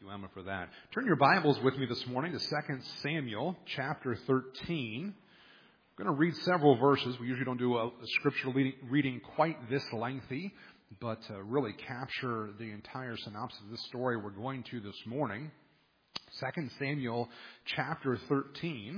you, Emma, for that. Turn your Bibles with me this morning to 2 Samuel chapter 13. I'm going to read several verses. We usually don't do a scripture reading quite this lengthy, but really capture the entire synopsis of this story we're going to this morning. 2 Samuel chapter 13.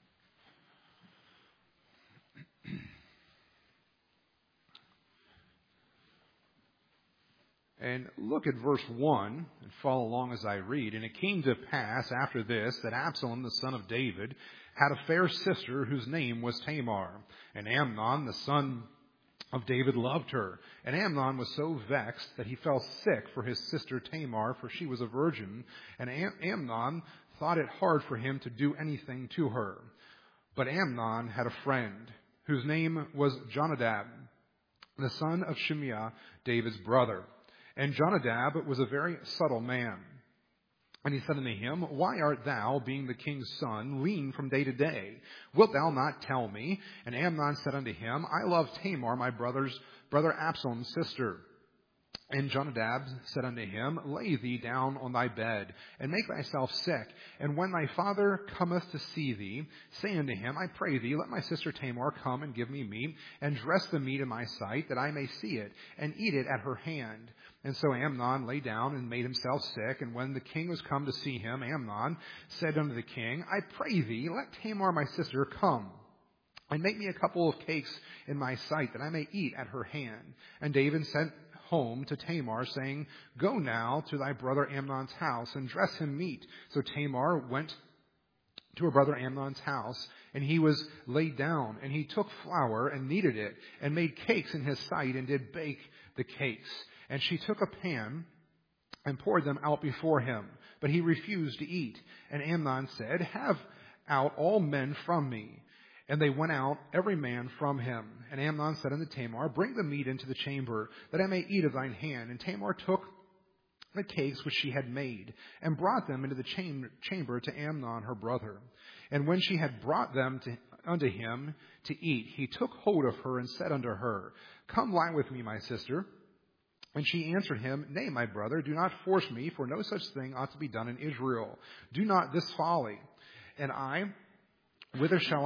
And look at verse 1 and follow along as I read. And it came to pass after this that Absalom, the son of David, had a fair sister whose name was Tamar. And Amnon, the son of David, loved her. And Amnon was so vexed that he fell sick for his sister Tamar, for she was a virgin. And Amnon thought it hard for him to do anything to her. But Amnon had a friend whose name was Jonadab, the son of Shimeah, David's brother. And Jonadab was a very subtle man. And he said unto him, Why art thou, being the king's son, lean from day to day? Wilt thou not tell me? And Amnon said unto him, I love Tamar, my brother Absalom's sister. And Jonadab said unto him, Lay thee down on thy bed, and make thyself sick. And when thy father cometh to see thee, say unto him, I pray thee, let my sister Tamar come and give me meat, and dress the meat in my sight, that I may see it, and eat it at her hand. And so Amnon lay down and made himself sick. And when the king was come to see him, Amnon said unto the king, I pray thee, let Tamar my sister come, and make me a couple of cakes in my sight, that I may eat at her hand. And David sent home to Tamar, saying, Go now to thy brother Amnon's house, and dress him meat. So Tamar went to her brother Amnon's house, and he was laid down, and he took flour and kneaded it, and made cakes in his sight, and did bake the cakes. And she took a pan and poured them out before him, but he refused to eat. And Amnon said, Have out all men from me. And they went out, every man from him. And Amnon said unto Tamar, Bring the meat into the chamber, that I may eat of thine hand. And Tamar took the cakes which she had made, and brought them into the chamber to Amnon her brother. And when she had brought them unto him to eat, he took hold of her, and said unto her, Come lie with me, my sister. And she answered him, Nay, my brother, do not force me, for no such thing ought to be done in Israel. Do not this folly. And I, whither shall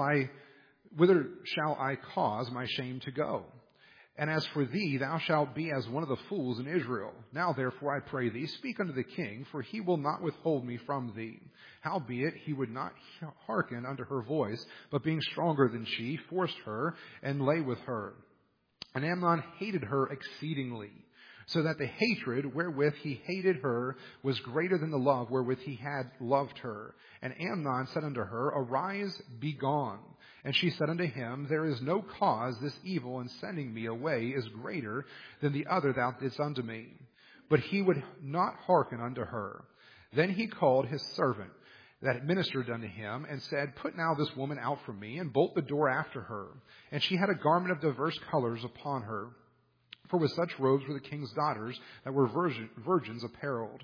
I cause my shame to go? And as for thee, thou shalt be as one of the fools in Israel. Now therefore I pray thee, speak unto the king, for he will not withhold me from thee. Howbeit he would not hearken unto her voice, but being stronger than she, forced her, and lay with her. And Amnon hated her exceedingly, so that the hatred wherewith he hated her was greater than the love wherewith he had loved her. And Amnon said unto her, Arise, be gone. And she said unto him, There is no cause, this evil in sending me away is greater than the other thou didst unto me. But he would not hearken unto her. Then he called his servant that ministered unto him, and said, Put now this woman out from me, and bolt the door after her. And she had a garment of diverse colors upon her, for with such robes were the king's daughters that were virgins apparelled.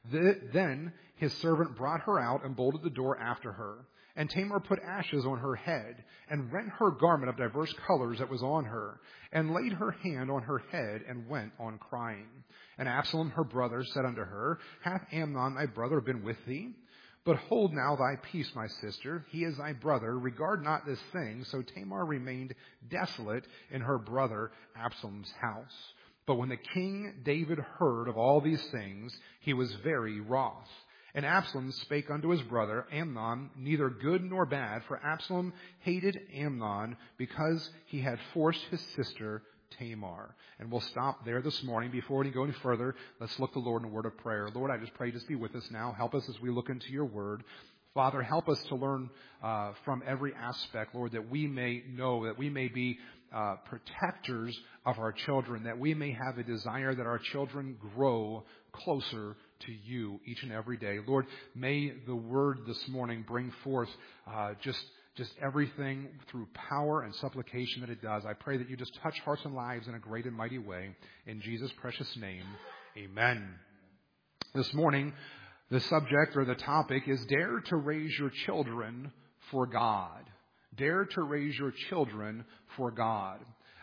Then his servant brought her out and bolted the door after her. And Tamar put ashes on her head, and rent her garment of diverse colors that was on her, and laid her hand on her head, and went on crying. And Absalom her brother said unto her, Hath Amnon thy brother been with thee? But hold now thy peace, my sister. He is thy brother. Regard not this thing. So Tamar remained desolate in her brother Absalom's house. But when the king David heard of all these things, he was very wroth. And Absalom spake unto his brother Amnon, neither good nor bad, for Absalom hated Amnon, because he had forced his sister Tamar. And we'll stop there this morning. Before we go any further, let's look to the Lord in a word of prayer. Lord, I just pray, just be with us now. Help us as we look into your word. Father, help us to learn from every aspect, Lord, that we may know, that we may be protectors of our children, that we may have a desire that our children grow closer to you each and every day. Lord, may the word this morning bring forth just everything through power and supplication that it does. I pray that you just touch hearts and lives in a great and mighty way. In Jesus' precious name, amen. This morning, the subject or the topic is Dare to Raise Your Children for God. Dare to raise your children for God.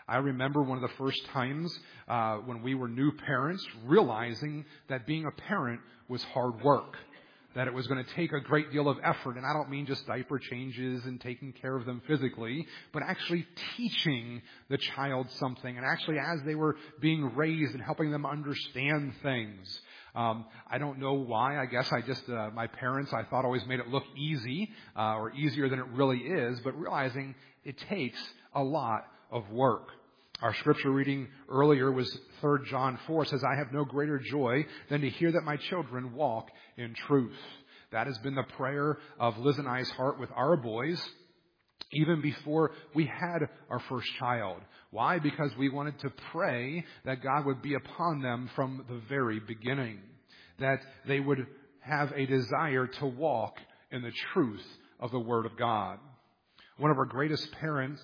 I remember one of the first times when we were new parents realizing that being a parent was hard work, that it was going to take a great deal of effort. And I don't mean just diaper changes and taking care of them physically, but actually teaching the child something. And actually as they were being raised and helping them understand things. I don't know why. I guess my parents, I thought always made it look easy, or easier than it really is, but realizing it takes a lot of work. Our scripture reading earlier was 3 John 4. It says, I have no greater joy than to hear that my children walk in truth. That has been the prayer of Liz and I's heart with our boys, even before we had our first child. Why? Because we wanted to pray that God would be upon them from the very beginning, that they would have a desire to walk in the truth of the Word of God. One of our greatest prayers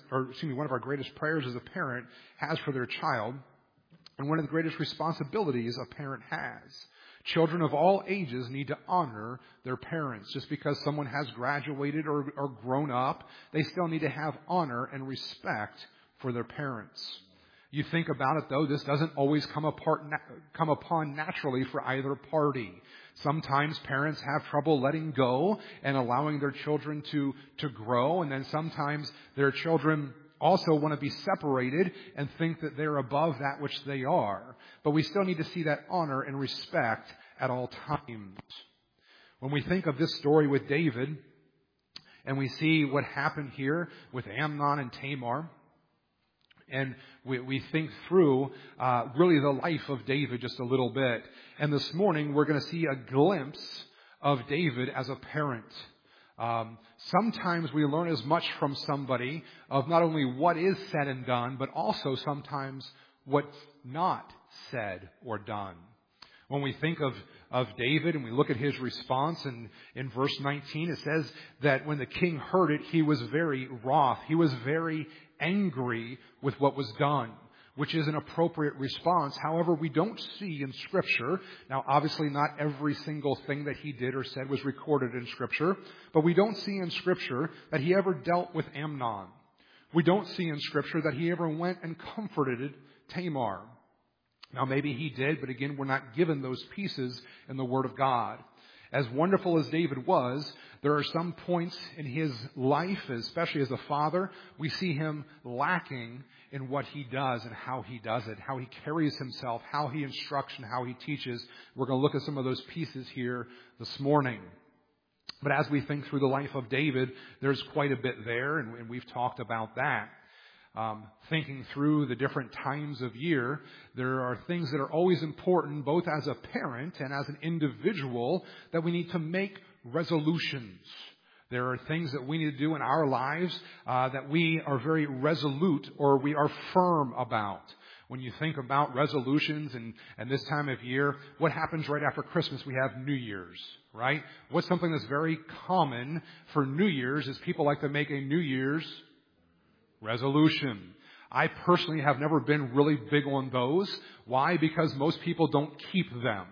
as a parent has for their child, and one of the greatest responsibilities a parent has. Children of all ages need to honor their parents. Just because someone has graduated or grown up, they still need to have honor and respect for their parents. You think about it, though, this doesn't always come upon naturally for either party. Sometimes parents have trouble letting go and allowing their children to grow, and then sometimes their children also want to be separated and think that they're above that which they are. But we still need to see that honor and respect at all times. When we think of this story with David, and we see what happened here with Amnon and Tamar, and we think through really the life of David just a little bit. And this morning we're going to see a glimpse of David as a parent. Sometimes we learn as much from somebody of not only what is said and done, but also sometimes what's not said or done. When we think of David and we look at his response, and in verse 19 it says that when the king heard it, he was very wroth. He was very angry with what was done, which is an appropriate response. However, we don't see in Scripture, now obviously not every single thing that he did or said was recorded in Scripture, but we don't see in Scripture that he ever dealt with Amnon. We don't see in Scripture that he ever went and comforted Tamar. Now maybe he did, but again, we're not given those pieces in the Word of God. As wonderful as David was, there are some points in his life, especially as a father, we see him lacking in what he does and how he does it, how he carries himself, how he instructs and how he teaches. We're going to look at some of those pieces here this morning. But as we think through the life of David, there's quite a bit there, and we've talked about that. Thinking through the different times of year, there are things that are always important, both as a parent and as an individual, that we need to make resolutions. There are things that we need to do in our lives that we are very resolute or we are firm about. When you think about resolutions and this time of year, what happens right after Christmas? We have New Year's, right? What's something that's very common for New Year's is people like to make a New Year's resolution. I personally have never been really big on those. Why? Because most people don't keep them.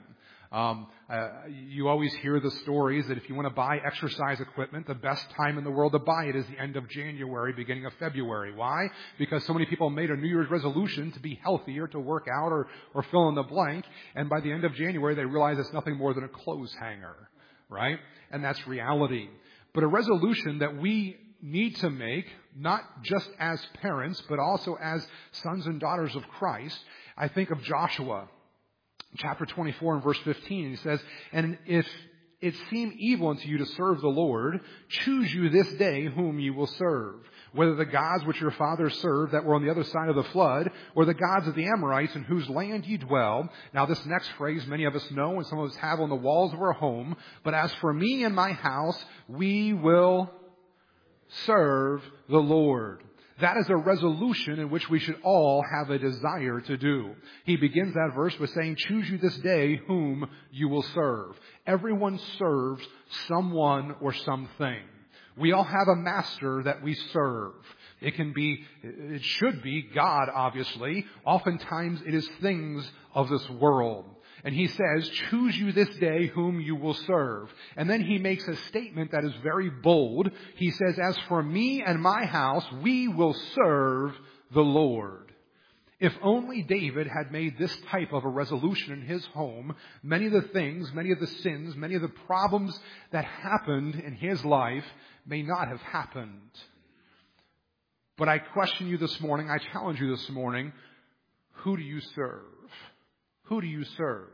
You always hear the stories that if you want to buy exercise equipment, the best time in the world to buy it is the end of January, beginning of February. Why? Because so many people made a New Year's resolution to be healthier, to work out, or fill in the blank. And by the end of January, they realize it's nothing more than a clothes hanger, right? And that's reality. But a resolution that we need to make, not just as parents, but also as sons and daughters of Christ. I think of Joshua, chapter 24 and verse 15. He says, and if it seem evil unto you to serve the Lord, choose you this day whom you will serve, whether the gods which your fathers served that were on the other side of the flood, or the gods of the Amorites in whose land ye dwell. Now this next phrase many of us know and some of us have on the walls of our home. But as for me and my house, we will serve the Lord. That is a resolution in which we should all have a desire to do. He begins that verse with saying, choose you this day whom you will serve. Everyone serves someone or something. We all have a master that we serve. It should be God, obviously. Oftentimes it is things of this world. And he says, choose you this day whom you will serve. And then he makes a statement that is very bold. He says, as for me and my house, we will serve the Lord. If only David had made this type of a resolution in his home, many of the things, many of the sins, many of the problems that happened in his life may not have happened. But I question you this morning, I challenge you this morning, who do you serve? Who do you serve?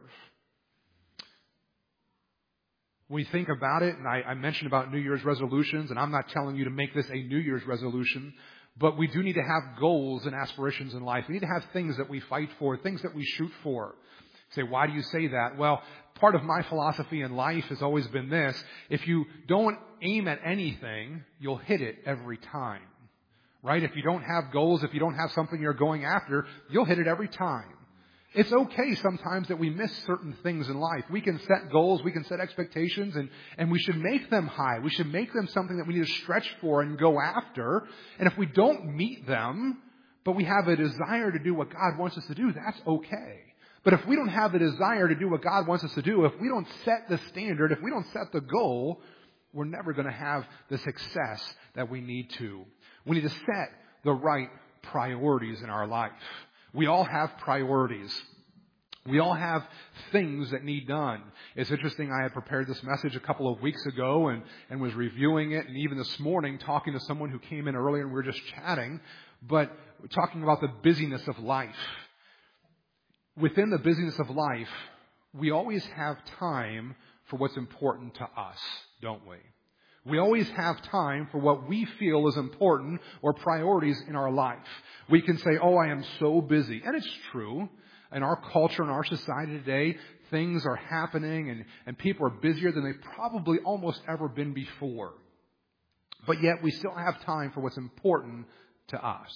When we think about it, and I mentioned about New Year's resolutions, and I'm not telling you to make this a New Year's resolution, but we do need to have goals and aspirations in life. We need to have things that we fight for, things that we shoot for. You say, why do you say that? Well, part of my philosophy in life has always been this. If you don't aim at anything, you'll hit it every time. Right? If you don't have goals, if you don't have something you're going after, you'll hit it every time. It's okay sometimes that we miss certain things in life. We can set goals, we can set expectations, and we should make them high. We should make them something that we need to stretch for and go after. And if we don't meet them, but we have a desire to do what God wants us to do, that's okay. But if we don't have the desire to do what God wants us to do, if we don't set the standard, if we don't set the goal, we're never going to have the success that we need to. We need to set the right priorities in our life. We all have priorities. We all have things that need done. It's interesting, I had prepared this message a couple of weeks ago and was reviewing it, and even this morning talking to someone who came in earlier and we were just chatting, but talking about the busyness of life. Within the busyness of life, we always have time for what's important to us, don't we? We always have time for what we feel is important or priorities in our life. We can say, oh, I am so busy. And it's true. In our culture, in our society today, things are happening and people are busier than they've probably almost ever been before. But yet we still have time for what's important to us.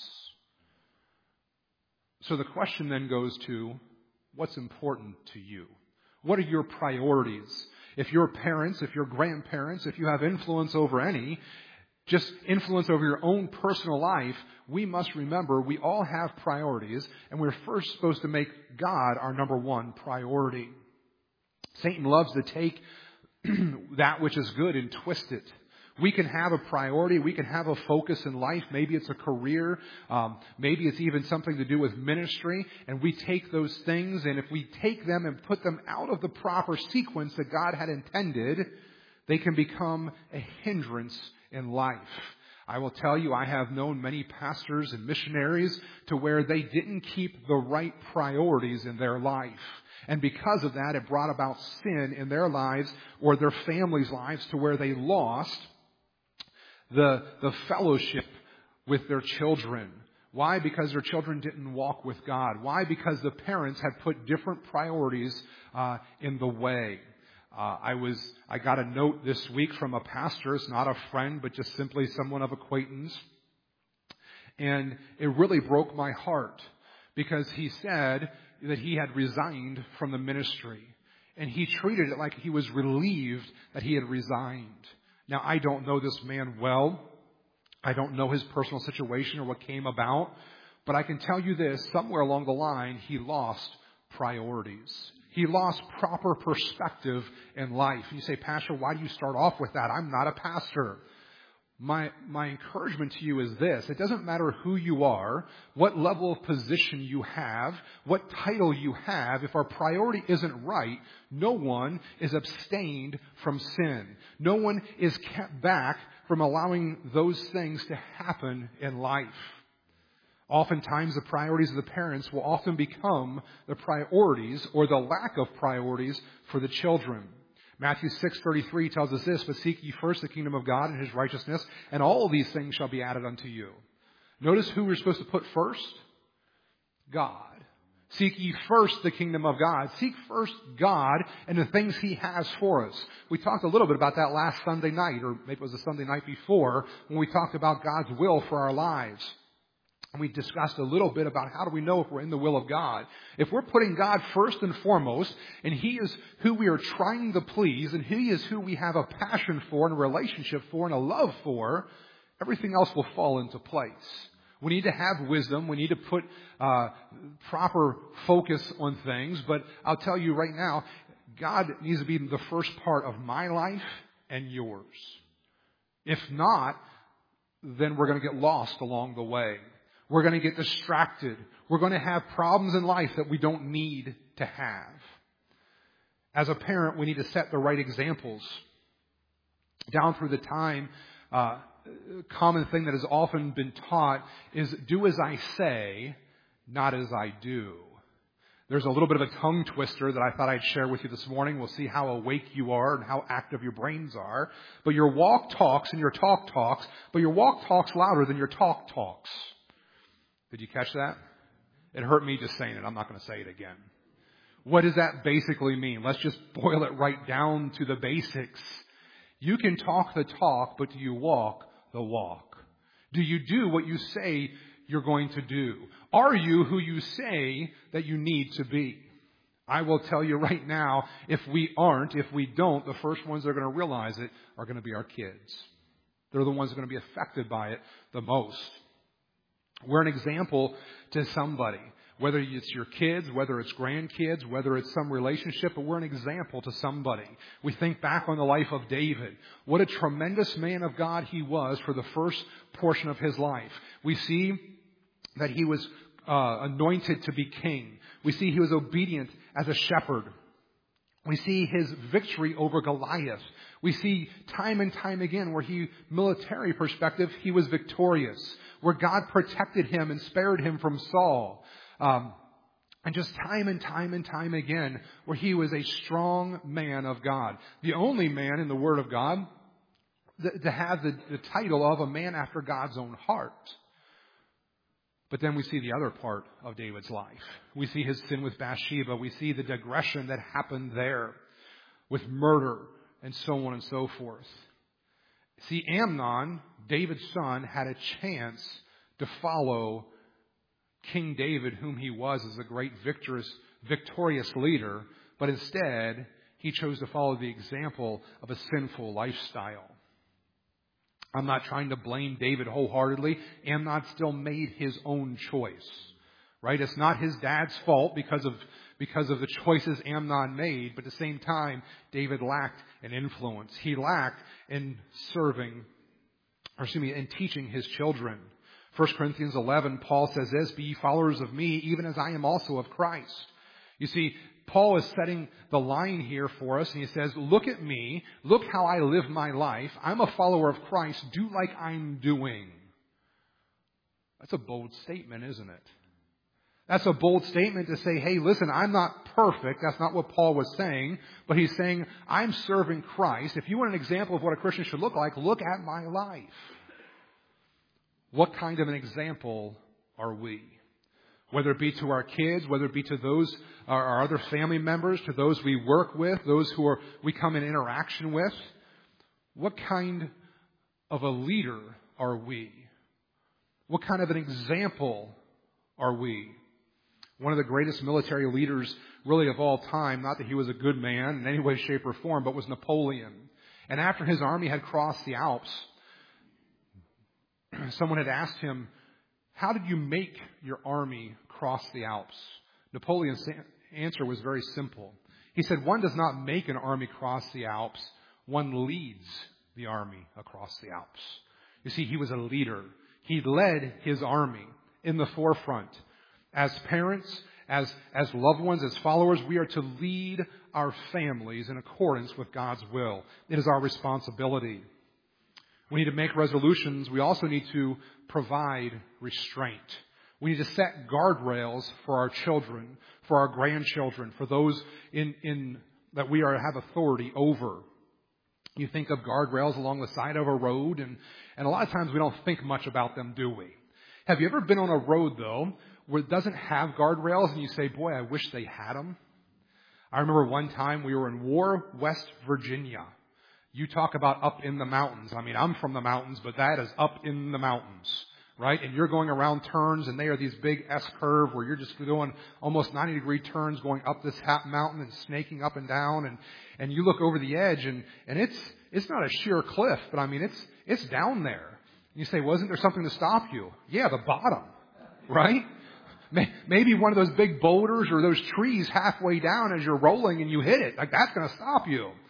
So the question then goes to, what's important to you? What are your priorities? If you're parents, if you're grandparents, if you have influence over any, just influence over your own personal life, we must remember we all have priorities, and we're first supposed to make God our number one priority. Satan loves to take that which is good and twist it. We can have a priority. We can have a focus in life. Maybe it's a career. Maybe it's even something to do with ministry. And we take those things, and if we take them and put them out of the proper sequence that God had intended, they can become a hindrance in life. I will tell you, I have known many pastors and missionaries to where they didn't keep the right priorities in their life. And because of that, it brought about sin in their lives or their families' lives to where they lost the fellowship with their children. Why? Because their children didn't walk with God. Why? Because the parents had put different priorities in the way. I got a note this week from a pastor. It's not a friend, but just simply someone of acquaintance. And it really broke my heart because he said that he had resigned from the ministry. And he treated it like he was relieved that he had resigned. Now, I don't know this man well. I don't know his personal situation or what came about. But I can tell you this, somewhere along the line, he lost priorities. He lost proper perspective in life. And you say, Pastor, why do you start off with that? I'm not a pastor. My encouragement to you is this. It doesn't matter who you are, what level of position you have, what title you have. If our priority isn't right, no one is abstained from sin. No one is kept back from allowing those things to happen in life. Oftentimes, the priorities of the parents will often become the priorities or the lack of priorities for the children. Matthew 6:33 tells us this, but seek ye first the kingdom of God and His righteousness, and all these things shall be added unto you. Notice who we're supposed to put first? God. Seek ye first the kingdom of God. Seek first God and the things He has for us. We talked a little bit about that last Sunday night, or maybe it was the Sunday night before, when we talked about God's will for our lives. And we discussed a little bit about how do we know if we're in the will of God. If we're putting God first and foremost, and He is who we are trying to please, and He is who we have a passion for and a relationship for and a love for, everything else will fall into place. We need to have wisdom. We need to put proper focus on things. But I'll tell you right now, God needs to be the first part of my life and yours. If not, then we're going to get lost along the way. We're going to get distracted. We're going to have problems in life that we don't need to have. As a parent, we need to set the right examples. Down through the time, common thing that has often been taught is do as I say, not as I do. There's a little bit of a tongue twister that I thought I'd share with you this morning. We'll see how awake you are and how active your brains are. But your walk talks and your talk talks, but your walk talks louder than your talk talks. Did you catch that? It hurt me just saying it. I'm not going to say it again. What does that basically mean? Let's just boil it right down to the basics. You can talk the talk, but do you walk the walk? Do you do what you say you're going to do? Are you who you say that you need to be? I will tell you right now, if we aren't, if we don't, the first ones that are going to realize it are going to be our kids. They're the ones that are going to be affected by it the most. We're an example to somebody. Whether it's your kids, whether it's grandkids, whether it's some relationship, but we're an example to somebody. We think back on the life of David. What a tremendous man of God he was for the first portion of his life. We see that he was anointed to be king. We see he was obedient as a shepherd. We see his victory over Goliath. We see time and time again where military perspective, he was victorious. Where God protected him and spared him from Saul. And just time and time again, where he was a strong man of God. The only man in the Word of God to have the title of a man after God's own heart. But then we see the other part of David's life. We see his sin with Bathsheba. We see the digression that happened there with murder and so on and so forth. See, Amnon, David's son, had a chance to follow King David, whom he was as a great victorious leader, but instead he chose to follow the example of a sinful lifestyle. I'm not trying to blame David wholeheartedly. Amnon still made his own choice, right? It's not his dad's fault because of the choices Amnon made, but at the same time, David lacked an influence. He lacked in in teaching his children. 1 Corinthians 11, Paul says this, "Be ye followers of me, even as I am also of Christ." You see, Paul is setting the line here for us, and he says, look at me, look how I live my life. I'm a follower of Christ. Do like I'm doing. That's a bold statement, isn't it? That's a bold statement to say, hey, listen, I'm not perfect. That's not what Paul was saying. But he's saying, I'm serving Christ. If you want an example of what a Christian should look like, look at my life. What kind of an example are we? Whether it be to our kids, whether it be to those, our other family members, to those we work with, those who we come in interaction with. What kind of a leader are we? What kind of an example are we? One of the greatest military leaders really of all time, not that he was a good man in any way, shape, or form, but was Napoleon. And after his army had crossed the Alps, someone had asked him, how did you make your army cross the Alps? Napoleon's answer was very simple. He said, one does not make an army cross the Alps. One leads the army across the Alps. You see, he was a leader. He led his army in the forefront. As parents, as loved ones, as followers, we are to lead our families in accordance with God's will. It is our responsibility. We need to make resolutions. We also need to provide restraint. We need to set guardrails for our children, for our grandchildren, for those that we have authority over. You think of guardrails along the side of a road, and a lot of times we don't think much about them, do we? Have you ever been on a road, though, where it doesn't have guardrails, and you say, boy, I wish they had them? I remember one time we were in War, West Virginia. You talk about up in the mountains. I mean, I'm from the mountains, but that is up in the mountains, right? And you're going around turns, and they are these big S-curve where you're just doing almost 90-degree turns going up this mountain and snaking up and down. And you look over the edge, and it's not a sheer cliff, but I mean, it's down there. You say, wasn't there something to stop you? Yeah, the bottom, right? Maybe one of those big boulders or those trees halfway down as you're rolling and you hit it. Like, that's going to stop you.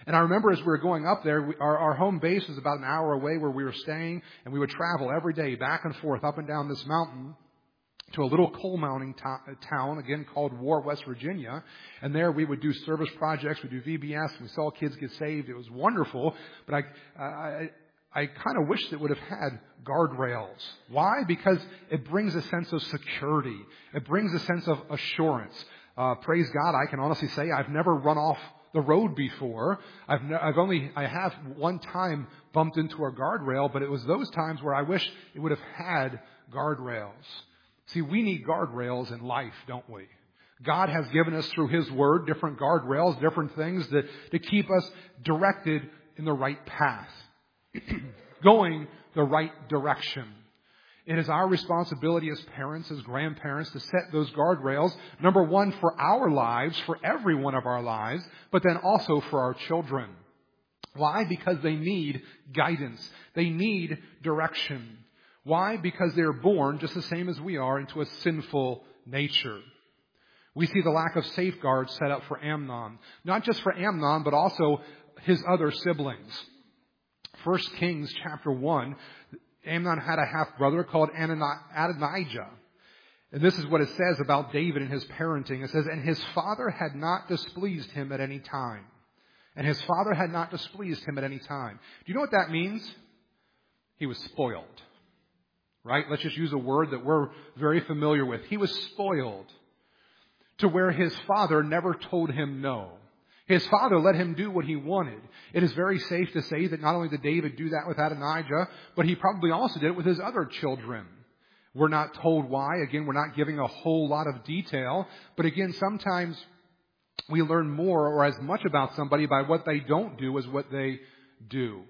And I remember as we were going up there, our home base was about an hour away where we were staying, and we would travel every day back and forth up and down this mountain to a little coal mining town, again called War, West Virginia. And there we would do service projects, we do VBS, we saw kids get saved. It was wonderful, but I kind of wish it would have had guardrails. Why? Because it brings a sense of security. It brings a sense of assurance. Praise God, I can honestly say I've never run off the road before. I have one time bumped into a guardrail, but it was those times where I wish it would have had guardrails. See, we need guardrails in life, don't we? God has given us through His Word different guardrails, different things to keep us directed in the right path, going the right direction. It is our responsibility as parents, as grandparents, to set those guardrails, number one, for our lives, for every one of our lives, but then also for our children. Why? Because they need guidance. They need direction. Why? Because they're born, just the same as we are, into a sinful nature. We see the lack of safeguards set up for Amnon. Not just for Amnon, but also his other siblings. 1 Kings chapter 1, Amnon had a half-brother called Adonijah. And this is what it says about David and his parenting. It says, and his father had not displeased him at any time. And his father had not displeased him at any time. Do you know what that means? He was spoiled. Right? Let's just use a word that we're very familiar with. He was spoiled to where his father never told him no. His father let him do what he wanted. It is very safe to say that not only did David do that with Adonijah, but he probably also did it with his other children. We're not told why. Again, we're not giving a whole lot of detail. But again, sometimes we learn more or as much about somebody by what they don't do as what they do.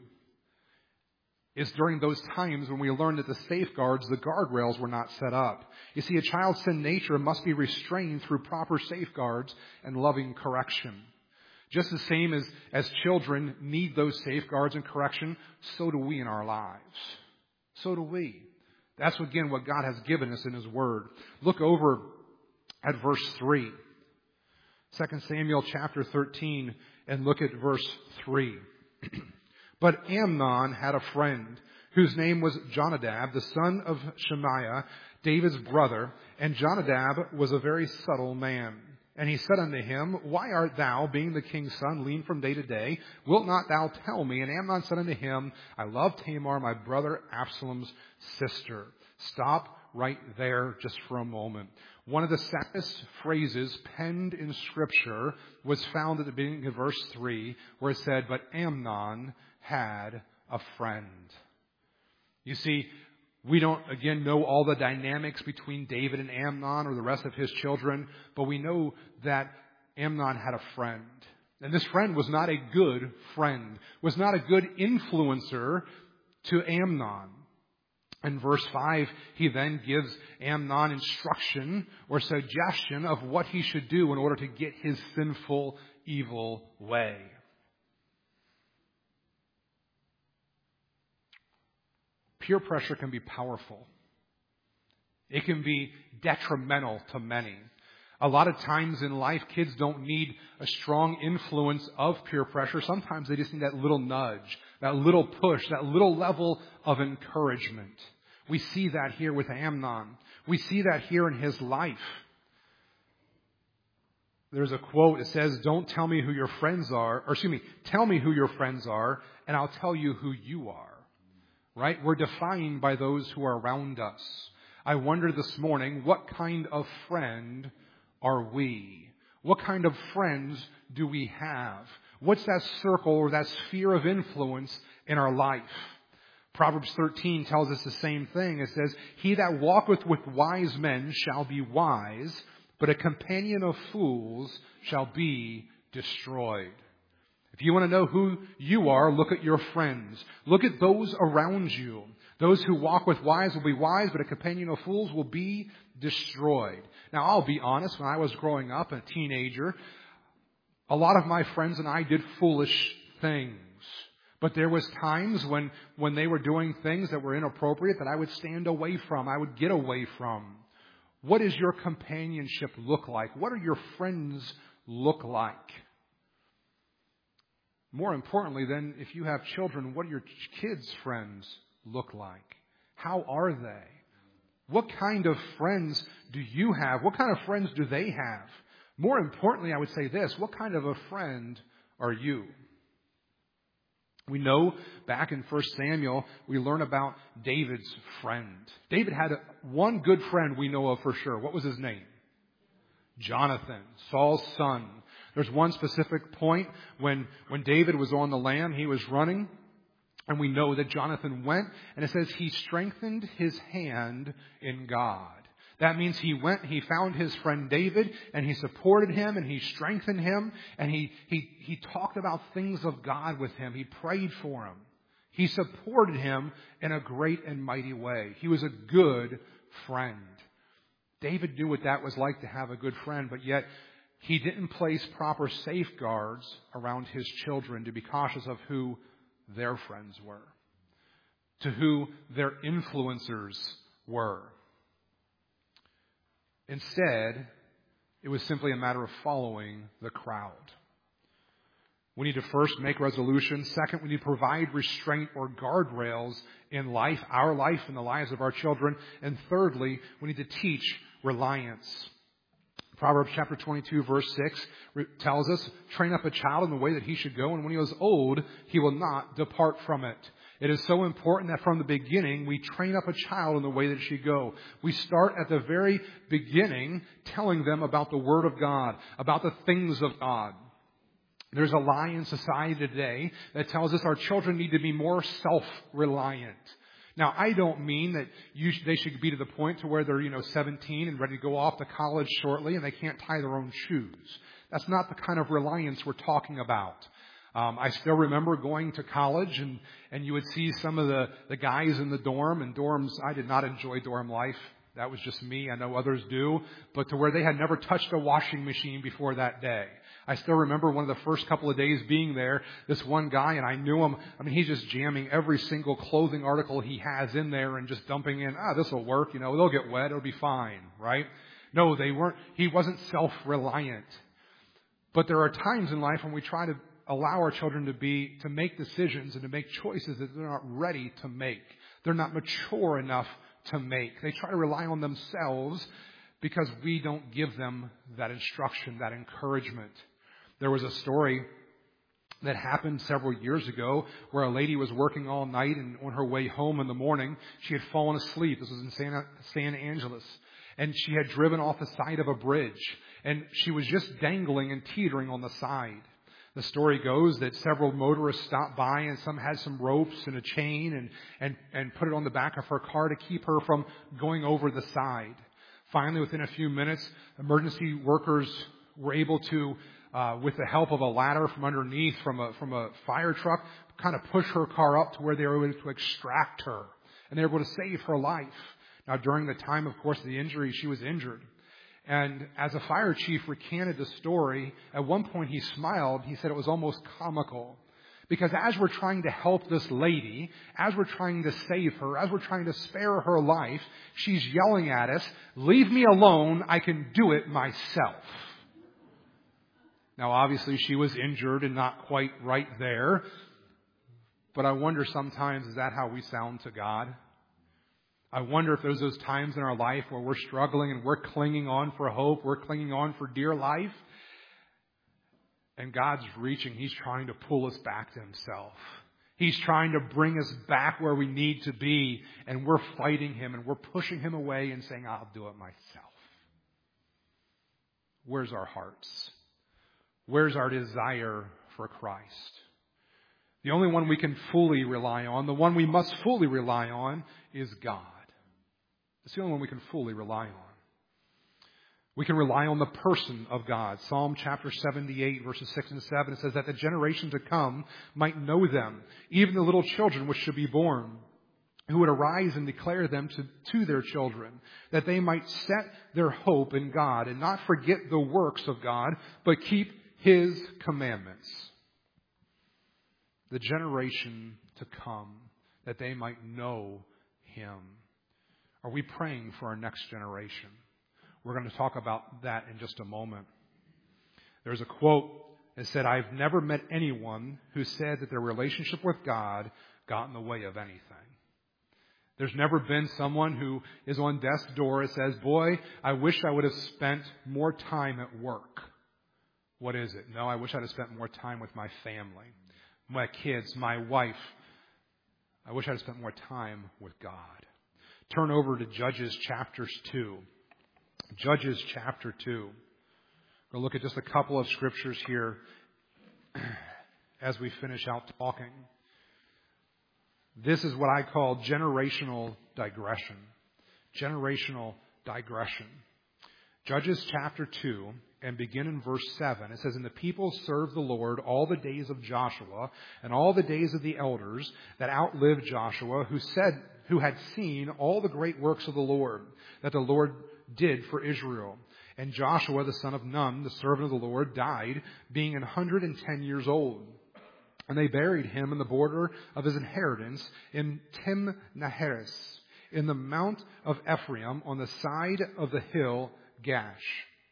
It's during those times when we learn that the safeguards, the guardrails, were not set up. You see, a child's sin nature must be restrained through proper safeguards and loving correction. Just the same as children need those safeguards and correction, so do we in our lives. So do we. That's, again, what God has given us in His Word. Look over at verse 3. 2 Samuel chapter 13, and look at verse 3. But Amnon had a friend whose name was Jonadab, the son of Shemaiah, David's brother, and Jonadab was a very subtle man. And he said unto him, Why art thou, being the king's son, lean from day to day? Wilt not thou tell me? And Amnon said unto him, I love Tamar, my brother Absalom's sister. Stop right there just for a moment. One of the saddest phrases penned in Scripture was found at the beginning of verse 3, where it said, But Amnon had a friend. You see, we don't, again, know all the dynamics between David and Amnon or the rest of his children, but we know that Amnon had a friend. And this friend was not a good friend, was not a good influencer to Amnon. In verse 5, he then gives Amnon instruction or suggestion of what he should do in order to get his sinful, evil way. Peer pressure can be powerful. It can be detrimental to many. A lot of times in life, kids don't need a strong influence of peer pressure. Sometimes they just need that little nudge, that little push, that little level of encouragement. We see that here with Amnon. We see that here in his life. There's a quote that says, tell me who your friends are, tell me who your friends are, and I'll tell you who you are. Right? We're defined by those who are around us. I wonder this morning, what kind of friend are we? What kind of friends do we have? What's that circle or that sphere of influence in our life? Proverbs 13 tells us the same thing. It says, He that walketh with wise men shall be wise, but a companion of fools shall be destroyed. If you want to know who you are, look at your friends. Look at those around you. Those who walk with wise will be wise, but a companion of fools will be destroyed. Now, I'll be honest, when I was growing up, a teenager, a lot of my friends and I did foolish things. But there was times when they were doing things that were inappropriate that I would stand away from, I would get away from. What does your companionship look like? What do your friends look like? More importantly, then, if you have children, what do your kids' friends look like? How are they? What kind of friends do you have? What kind of friends do they have? More importantly, I would say this, what kind of a friend are you? We know back in 1 Samuel, we learn about David's friend. David had one good friend we know of for sure. What was his name? Jonathan, Saul's son. There's one specific point when David was on the lam, he was running, and we know that Jonathan went, and it says he strengthened his hand in God. That means he went, he found his friend David, and he supported him, and he strengthened him, and he talked about things of God with him. He prayed for him. He supported him in a great and mighty way. He was a good friend. David knew what that was like to have a good friend, but yet he didn't place proper safeguards around his children to be cautious of who their friends were, to who their influencers were. Instead, it was simply a matter of following the crowd. We need to first make resolutions. Second, we need to provide restraint or guardrails in life, our life and the lives of our children. And thirdly, we need to teach reliance. Proverbs chapter 22, verse 6 tells us, train up a child in the way that he should go, and when he is old, he will not depart from it. It is so important that from the beginning, we train up a child in the way that it should go. We start at the very beginning telling them about the Word of God, about the things of God. There's a lie in society today that tells us our children need to be more self-reliant. Now, I don't mean that they should be to the point to where they're, 17 and ready to go off to college shortly and they can't tie their own shoes. That's not the kind of reliance we're talking about. I still remember going to college and you would see some of the guys in the dorm, and dorms, I did not enjoy dorm life. That was just me. I know others do. But to where they had never touched a washing machine before that day. I still remember one of the first couple of days being there, this one guy, and I knew him. I mean, he's just jamming every single clothing article he has in there and just dumping in, this will work, they'll get wet, it'll be fine, right? No, he wasn't self-reliant. But there are times in life when we try to allow our children to make decisions and to make choices that they're not ready to make. They're not mature enough to make. They try to rely on themselves because we don't give them that instruction, that encouragement. There was a story that happened several years ago where a lady was working all night, and on her way home in the morning, she had fallen asleep. This was in San Angeles. And she had driven off the side of a bridge, and she was just dangling and teetering on the side. The story goes that several motorists stopped by, and some had some ropes and a chain and put it on the back of her car to keep her from going over the side. Finally, within a few minutes, emergency workers were able to, with the help of a ladder from underneath from a fire truck, kind of push her car up to where they were able to extract her. And they were able to save her life. Now, during the time, of course, of the injury, she was injured. And as a fire chief recanted the story, at one point he smiled. He said it was almost comical. Because as we're trying to help this lady, as we're trying to save her, as we're trying to spare her life, she's yelling at us, "Leave me alone, I can do it myself." Now, obviously, she was injured and not quite right there. But I wonder sometimes, is that how we sound to God? I wonder if there's those times in our life where we're struggling and we're clinging on for hope, we're clinging on for dear life, and God's reaching, He's trying to pull us back to Himself. He's trying to bring us back where we need to be, and we're fighting Him and we're pushing Him away and saying, "I'll do it myself." Where's our hearts? Where's our desire for Christ? The only one we can fully rely on, the one we must fully rely on, is God. It's the only one we can fully rely on. We can rely on the person of God. Psalm chapter 78, verses 6 and 7, it says that the generation to come might know them, even the little children which should be born, who would arise and declare them to their children, that they might set their hope in God and not forget the works of God, but keep His commandments. The generation to come, that they might know Him. Are we praying for our next generation? We're going to talk about that in just a moment. There's a quote has said, I've never met anyone who said that their relationship with God got in the way of anything. There's never been someone who is on death's door and says, boy, I wish I would have spent more time at work. What is it? No, I wish I'd have spent more time with my family, my kids, my wife. I wish I'd have spent more time with God. Turn over to Judges chapter 2. Judges chapter 2. We'll look at just a couple of scriptures here as we finish out talking. This is what I call generational digression. Generational digression. Judges chapter 2 and begin in verse 7. It says, And the people served the Lord all the days of Joshua and all the days of the elders that outlived Joshua, who had seen all the great works of the Lord that the Lord did for Israel. And Joshua, the son of Nun, the servant of the Lord, died, being 110 years old. And they buried him in the border of his inheritance in Timnaheres, in the mount of Ephraim, on the side of the hill Gash.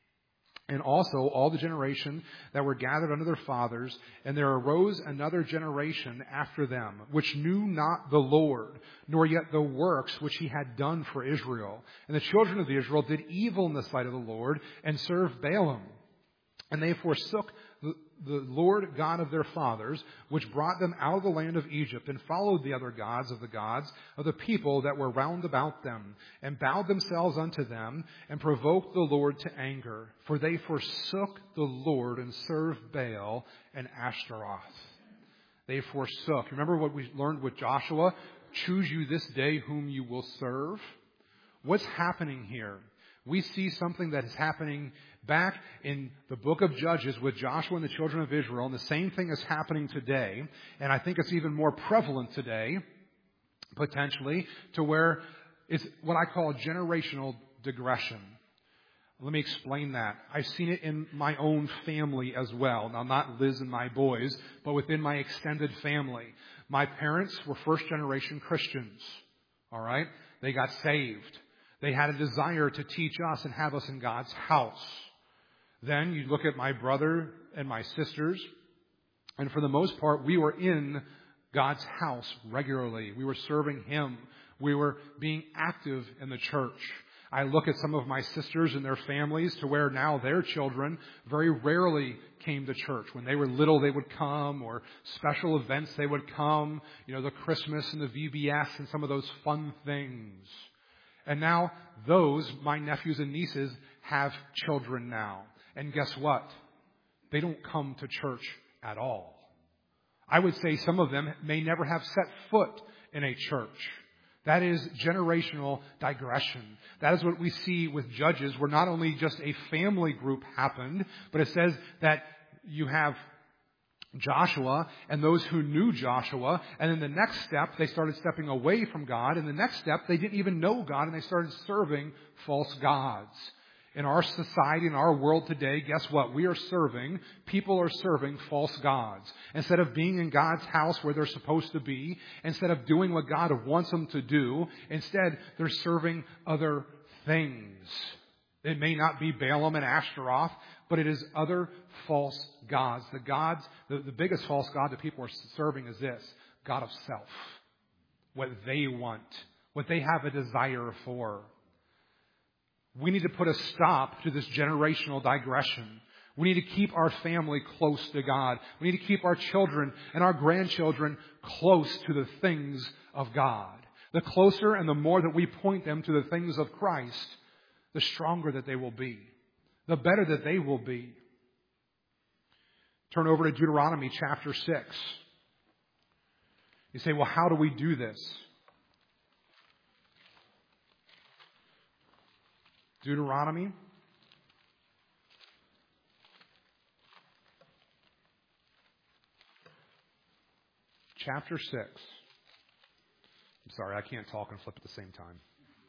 And also all the generation that were gathered under their fathers, and there arose another generation after them, which knew not the Lord, nor yet the works which he had done for Israel. And the children of Israel did evil in the sight of the Lord, and served Baalim. And they forsook the Lord God of their fathers, which brought them out of the land of Egypt, and followed the other gods of the people that were round about them, and bowed themselves unto them, and provoked the Lord to anger. For they forsook the Lord, and served Baal and Ashtaroth. They forsook. Remember what we learned with Joshua? Choose you this day whom you will serve. What's happening here? We see something that is happening back in the book of Judges with Joshua and the children of Israel, and the same thing is happening today, and I think it's even more prevalent today, potentially, to where it's what I call generational digression. Let me explain that. I've seen it in my own family as well. Now, not Liz and my boys, but within my extended family. My parents were first-generation Christians, all right? They got saved. They had a desire to teach us and have us in God's house. Then you look at my brother and my sisters, and for the most part, we were in God's house regularly. We were serving Him. We were being active in the church. I look at some of my sisters and their families to where now their children very rarely came to church. When they were little, they would come, or special events, they would come. You know, the Christmas and the VBS and some of those fun things. And now those, my nephews and nieces, have children now. And guess what? They don't come to church at all. I would say some of them may never have set foot in a church. That is generational digression. That is what we see with Judges, where not only just a family group happened, but it says that you have Joshua and those who knew Joshua, and in the next step, they started stepping away from God. In the next step, they didn't even know God, and they started serving false gods. In our society, in our world today, guess what? People are serving false gods. Instead of being in God's house where they're supposed to be, instead of doing what God wants them to do, instead they're serving other things. It may not be Balaam and Ashtaroth, but it is other false gods. The biggest false god that people are serving is this: God of self. What they want, what they have a desire for. We need to put a stop to this generational digression. We need to keep our family close to God. We need to keep our children and our grandchildren close to the things of God. The closer and the more that we point them to the things of Christ, the stronger that they will be, the better that they will be. Turn over to Deuteronomy chapter 6. You say, well, how do we do this? Deuteronomy chapter 6. I'm sorry, I can't talk and flip at the same time.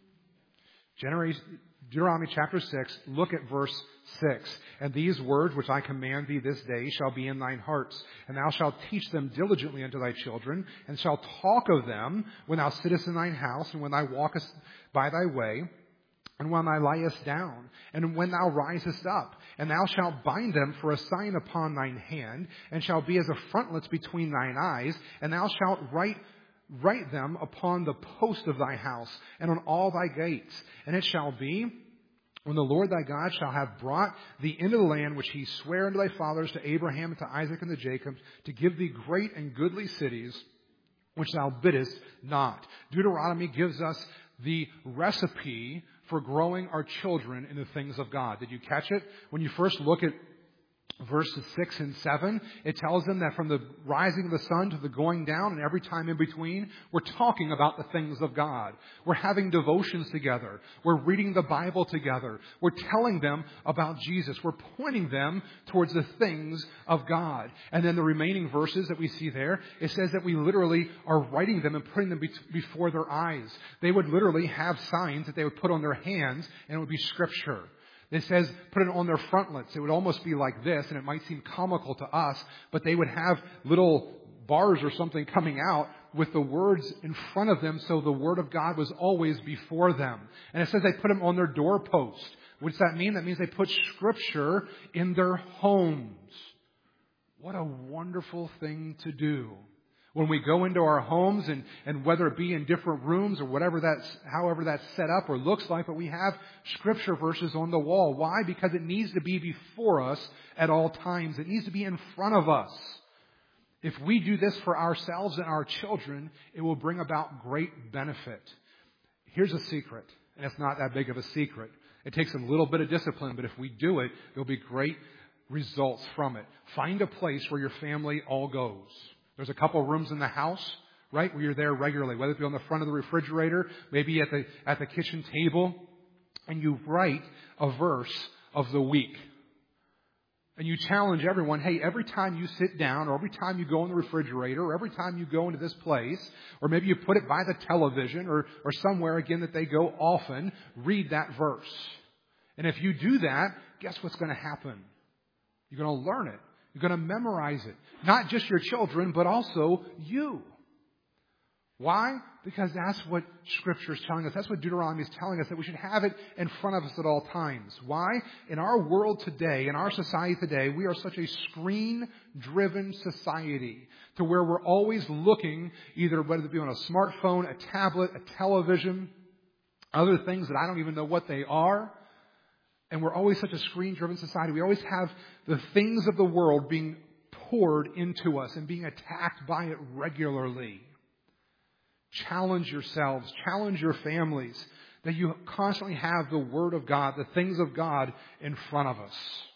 Deuteronomy chapter 6, look at verse 6. And these words which I command thee this day shall be in thine hearts, and thou shalt teach them diligently unto thy children, and shalt talk of them when thou sittest in thine house, and when thou walkest by thy way, and when thou liest down, and when thou risest up, and thou shalt bind them for a sign upon thine hand, and shall be as a frontlet between thine eyes, and thou shalt write them upon the post of thy house, and on all thy gates. And it shall be, when the Lord thy God shall have brought thee into the land which he sware unto thy fathers, to Abraham, and to Isaac, and to Jacob, to give thee great and goodly cities, which thou biddest not. Deuteronomy gives us the recipe for growing our children in the things of God. Did you catch it? When you first look at verses 6 and 7, it tells them that from the rising of the sun to the going down and every time in between, we're talking about the things of God. We're having devotions together. We're reading the Bible together. We're telling them about Jesus. We're pointing them towards the things of God. And then the remaining verses that we see there, it says that we literally are writing them and putting them before their eyes. They would literally have signs that they would put on their hands, and it would be Scripture. It says, put it on their frontlets. It would almost be like this, and it might seem comical to us, but they would have little bars or something coming out with the words in front of them, so the Word of God was always before them. And it says they put them on their doorpost. What does that mean? That means they put Scripture in their homes. What a wonderful thing to do. When we go into our homes, and whether it be in different rooms or however that's set up or looks like, but we have Scripture verses on the wall. Why? Because it needs to be before us at all times. It needs to be in front of us. If we do this for ourselves and our children, it will bring about great benefit. Here's a secret, and it's not that big of a secret. It takes a little bit of discipline, but if we do it, there'll be great results from it. Find a place where your family all goes. There's a couple rooms in the house, right, where you're there regularly, whether it be on the front of the refrigerator, maybe at the kitchen table, and you write a verse of the week. And you challenge everyone, hey, every time you sit down, or every time you go in the refrigerator, or every time you go into this place, or maybe you put it by the television, or somewhere, again, that they go often, read that verse. And if you do that, guess what's going to happen? You're going to learn it. You're going to memorize it. Not just your children, but also you. Why? Because that's what Scripture is telling us. That's what Deuteronomy is telling us, that we should have it in front of us at all times. Why? In our world today, in our society today, we are such a screen-driven society to where we're always looking, either whether it be on a smartphone, a tablet, a television, other things that I don't even know what they are. And we're always such a screen-driven society. We always have the things of the world being poured into us and being attacked by it regularly. Challenge yourselves, challenge your families, that you constantly have the Word of God, the things of God in front of us.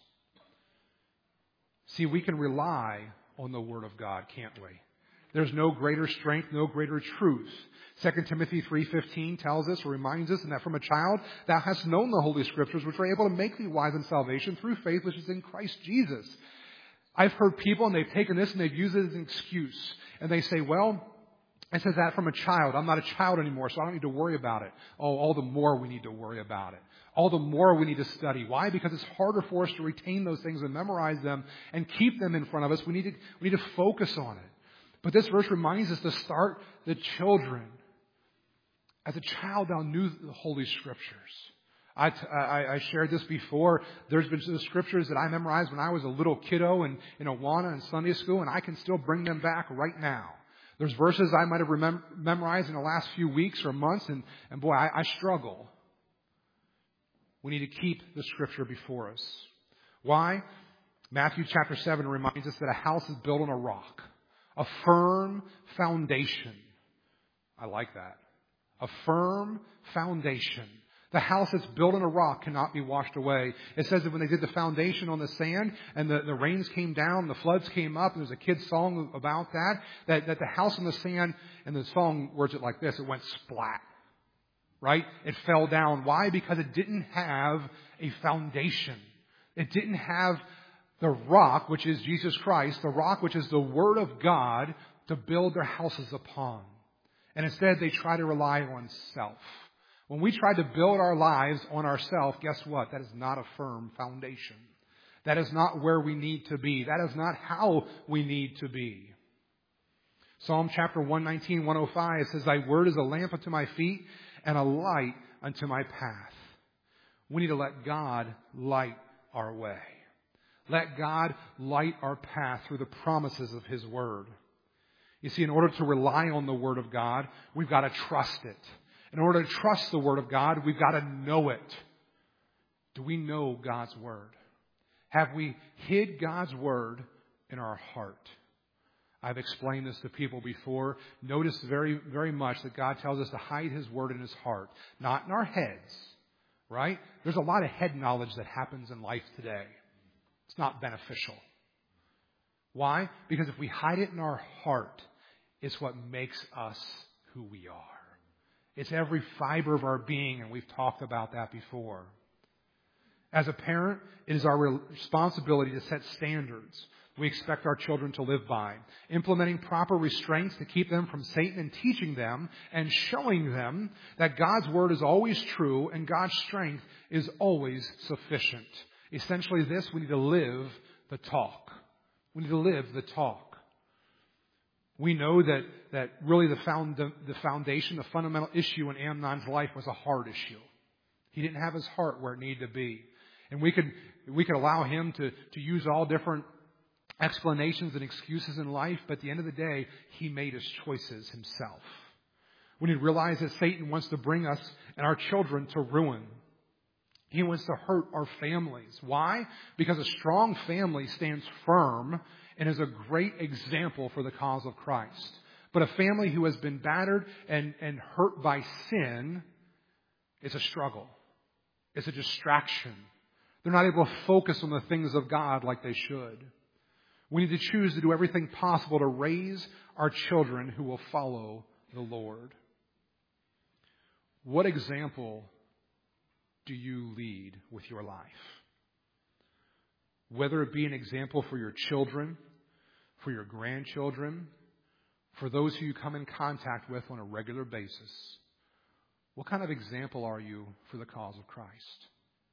See, we can rely on the Word of God, can't we? There's no greater strength, no greater truth. 2 Timothy 3:15 tells us, or reminds us, that from a child thou hast known the Holy Scriptures, which are able to make thee wise in salvation through faith which is in Christ Jesus. I've heard people, and they've taken this and they've used it as an excuse. And they say, well, it says that from a child. I'm not a child anymore, so I don't need to worry about it. Oh, all the more we need to worry about it. All the more we need to study. Why? Because it's harder for us to retain those things and memorize them and keep them in front of us. We need to focus on it. But this verse reminds us to start the children. As a child, thou knew the Holy Scriptures. I shared this before. There's been the Scriptures that I memorized when I was a little kiddo in Awana and Sunday school, and I can still bring them back right now. There's verses I might have memorized in the last few weeks or months, and boy, I struggle. We need to keep the Scripture before us. Why? Matthew chapter 7 reminds us that a house is built on a rock, a firm foundation. I like that. A firm foundation. The house that's built on a rock cannot be washed away. It says that when they did the foundation on the sand and the rains came down, the floods came up, and there's a kid's song about that the house on the sand, and the song words it like this, it went splat. Right? It fell down. Why? Because it didn't have a foundation. It didn't have the rock, which is Jesus Christ, the rock, which is the Word of God, to build their houses upon. And instead, they try to rely on self. When we try to build our lives on ourselves, guess what? That is not a firm foundation. That is not where we need to be. That is not how we need to be. Psalm chapter 119, 105 says, Thy word is a lamp unto my feet and a light unto my path. We need to let God light our way. Let God light our path through the promises of His Word. You see, in order to rely on the Word of God, we've got to trust it. In order to trust the Word of God, we've got to know it. Do we know God's Word? Have we hid God's Word in our heart? I've explained this to people before. Notice very, very much that God tells us to hide His Word in His heart, not in our heads, right? There's a lot of head knowledge that happens in life today. It's not beneficial. Why? Because if we hide it in our heart, it's what makes us who we are. It's every fiber of our being, and we've talked about that before. As a parent, it is our responsibility to set standards we expect our children to live by, implementing proper restraints to keep them from Satan and teaching them and showing them that God's Word is always true and God's strength is always sufficient. Essentially this, we need to live the talk. We need to live the talk. We know that really the foundation, the fundamental issue in Amnon's life was a heart issue. He didn't have his heart where it needed to be. And we could allow him to use all different explanations and excuses in life, but at the end of the day, he made his choices himself. We need to realize that Satan wants to bring us and our children to ruin. He wants to hurt our families. Why? Because a strong family stands firm and is a great example for the cause of Christ. But a family who has been battered and hurt by sin is a struggle. It's a distraction. They're not able to focus on the things of God like they should. We need to choose to do everything possible to raise our children who will follow the Lord. What example do you lead with your life? Whether it be an example for your children, for your grandchildren, for those who you come in contact with on a regular basis. What kind of example are you for the cause of Christ?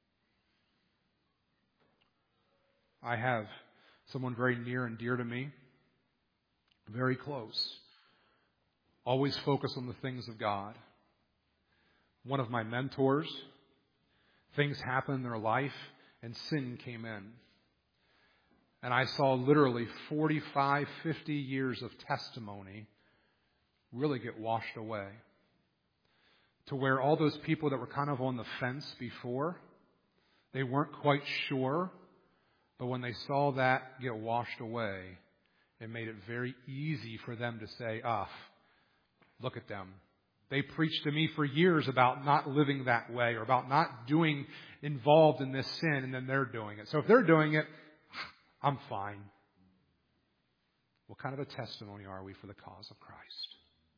I have someone very near and dear to me, very close, always focused on the things of God. One of my mentors, things happened in their life and sin came in. And I saw literally 45, 50 years of testimony really get washed away. To where all those people that were kind of on the fence before, they weren't quite sure. But when they saw that get washed away, it made it very easy for them to say, look at them. They preached to me for years about not living that way or about not doing involved in this sin, and then they're doing it. So if they're doing it, I'm fine. What kind of a testimony are we for the cause of Christ?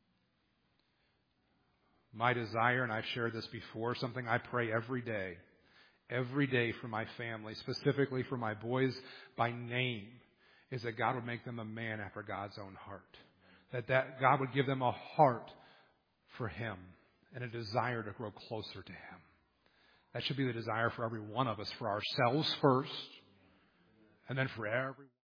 My desire, and I've shared this before, something I pray every day for my family, specifically for my boys by name, is that God would make them a man after God's own heart. That God would give them a heart for Him and a desire to grow closer to Him. That should be the desire for every one of us, for ourselves first, and then for everyone.